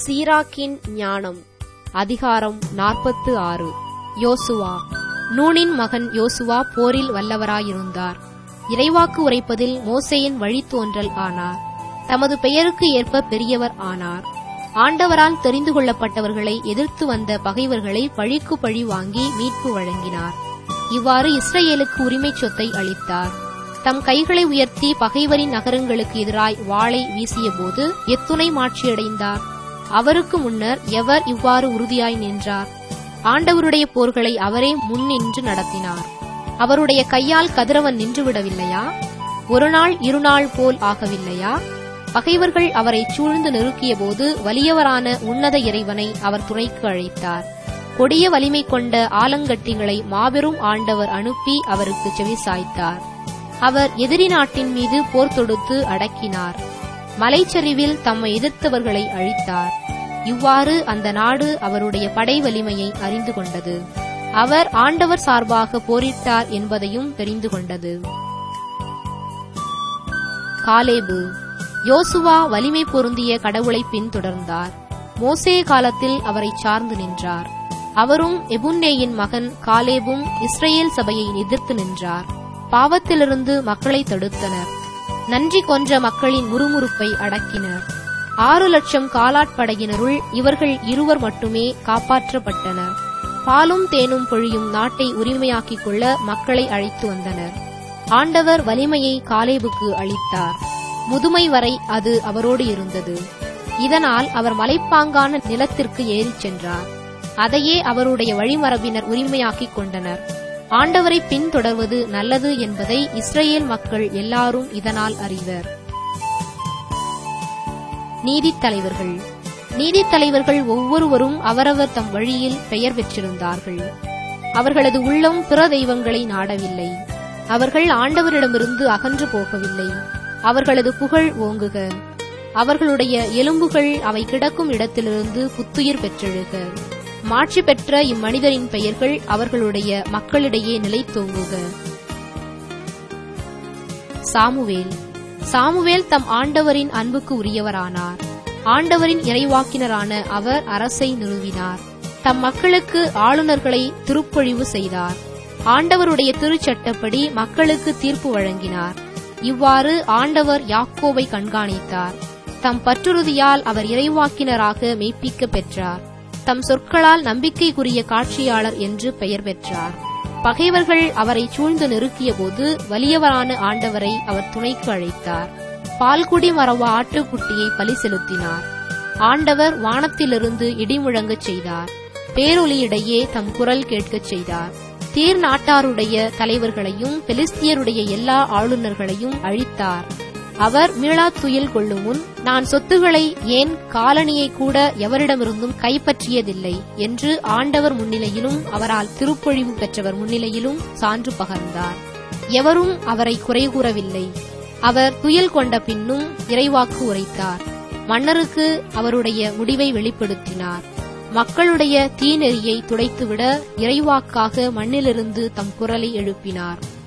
சீராக்கின் ஞானம். அதிகாரம் 46. யோசுவா. நூனின் மகன் யோசுவா போரில் வல்லவராயிருந்தார். இறைவாக்கு உரைப்பதில் மோசேயின் வழித்தோன்றல் ஆனார். தமது பெயருக்கு ஏற்ப பெரியவர் ஆனார். ஆண்டவரால் தெரிந்து கொள்ளப்பட்டவர்களை எதிர்த்து வந்த பகைவர்களை பழிக்கு பழி வாங்கி மீட்பு வழங்கினார். இவ்வாறு இஸ்ரவேலுக்கு உரிமைச் சொத்தை அளித்தார். தம் கைகளை உயர்த்தி பகைவரின் நகரங்களுக்கு எதிராய் வாளை வீசியபோது எத்துணை மாட்சியடைந்தார். அவருக்கு முன்னர் எவர் இவ்வாறு உறுதியாய் நின்றார்? ஆண்டவருடைய போர்களை அவரே முன்னின்று நடத்தினார். அவருடைய கையால் கதிரவன் நின்றுவிடவில்லையா? ஒரு நாள் இருநாள் போல் ஆகவில்லையா? பகைவர்கள் அவரை சூழ்ந்து நெருக்கியபோது வலியவரான உன்னத இறைவனை அவர் துணைக்கு அழைத்தார். கொடிய வலிமை கொண்ட ஆலங்கட்டிகளை மாபெரும் ஆண்டவர் அனுப்பி அவருக்கு செவிசாய்த்தார். அவர் எதிரி நாட்டின் மீது போர் தொடுத்து அடக்கினார். மலைச்சரிவில் தம்மை எதிர்த்தவர்களை அழித்தார். இவ்வாறு அந்த நாடு அவருடைய படை வலிமையை அறிந்து கொண்டது. அவர் ஆண்டவர் சார்பாக போரிட்டார் என்பதையும் தெரிந்து கொண்டது. காலேபு. யோசுவா வலிமை பொருந்திய கடவுளை பின்தொடர்ந்தார். மோசே காலத்தில் அவரை சார்ந்து நின்றார். அவரும் எபுன்னேயின் மகன் காலேபும் இஸ்ரேல் சபையை எதிர்த்து நின்றார். பாவத்திலிருந்து மக்களை தடுத்தனர். நன்றி கொன்ற மக்களின் முறுமுறுப்பை அடக்கினர். 6,00,000 காலாட்படையினருள் இவர்கள் 2 மட்டுமே காப்பாற்றப்பட்டனர். பாலும் தேனும் பொழியும் நாட்டை உரிமையாக்கிக் கொள்ள மக்களை அழைத்து வந்தனர். ஆண்டவர் வலிமையை காலேபுக்கு அளித்தார். முதுமை வரை அது அவரோடு இருந்தது. இதனால் அவர் மலைப்பாங்கான நிலத்திற்கு ஏறிச் சென்றார். அதையே அவருடைய வழிமரபினர் உரிமையாக்கிக் கொண்டனர். ஆண்டவரை பின்தொடர்வது நல்லது என்பதை இஸ்ரேல் மக்கள் எல்லாரும் இதனால் அறிவர். நீதித்தலைவர்கள். நீதித்தலைவர்கள் ஒவ்வொருவரும் அவரவர் தம் வழியில் பெயர் பெற்றிருந்தார்கள். அவர்களது உள்ளம் பிற தெய்வங்களை நாடவில்லை. அவர்கள் ஆண்டவரிடமிருந்து அகன்று போகவில்லை. அவர்களது புகழ் ஓங்குக. அவர்களுடைய எலும்புகள் அவை கிடக்கும் இடத்திலிருந்து புத்துயிர் பெற்றெழுக. மாட்சி பெற்ற இம்மனிதரின் பெயர்கள் அவர்களுடைய மக்களிடையே நிலைத்தோங்குக. சாமுவேல். சாமுவேல் தம் ஆண்டவரின் அன்புக்கு உரியவரானார். ஆண்டவரின் இறைவாக்கினரான அவர் அரசை நிறுவினார். தம் மக்களுக்கு ஆளுநர்களை திருப்பொழிவு செய்தார். ஆண்டவருடைய திருச்சட்டப்படி மக்களுக்கு தீர்ப்பு வழங்கினார். இவ்வாறு ஆண்டவர் யாக்கோபை கண்காணித்தார். தம் பற்றுறுதியால் அவர் இறைவாக்கினராக மெய்ப்பிக்க பெற்றார். தம் சொற்களால் நம்பிக்கைக்குரிய காட்சியாளர் என்று பெயர் பெற்றார். பகைவர்கள் அவரை சூழ்ந்து நெருக்கியபோது வலியவரான ஆண்டவரை அவர் துணைக்கு அழைத்தார். பால்குடி மறவா ஆட்டுக்குட்டியை பலி செலுத்தினார். ஆண்டவர் வானத்திலிருந்து இடிமுழங்கச் செய்தார். பேரொலியிடையே தம் குரல் கேட்கச் செய்தார். தீர் நாட்டாருடைய தலைவர்களையும் பெலிஸ்தியருடைய எல்லா ஆளுநர்களையும் அழித்தார். அவர் மீளாத் துயில் கொள்ளும் முன், நான் சொத்துக்களை ஏன் காலணியை கூட எவரிடமிருந்தும் கைப்பற்றியதில்லை என்று ஆண்டவர் முன்னிலையிலும் அவரால் திருப்பொழிவு பெற்றவர் முன்னிலையிலும் சான்று பகர்ந்தார். எவரும் அவரை குறை கூறவில்லை. அவர் துயில் கொண்ட பின்னும் இறைவாக்கு உரைத்தார். மன்னருக்கு அவருடைய முடிவை வெளிப்படுத்தினார். மக்களுடைய தீநெறியை துடைத்துவிட இறைவாக்காக மண்ணிலிருந்து தம் குரலை எழுப்பினார்.